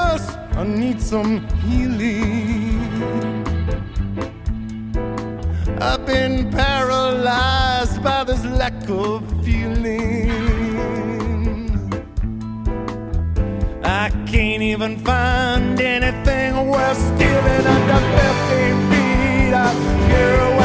I need some healing. I've been paralyzed by this lack of feeling. I can't even find anything worth stealing under 15 feet. I hear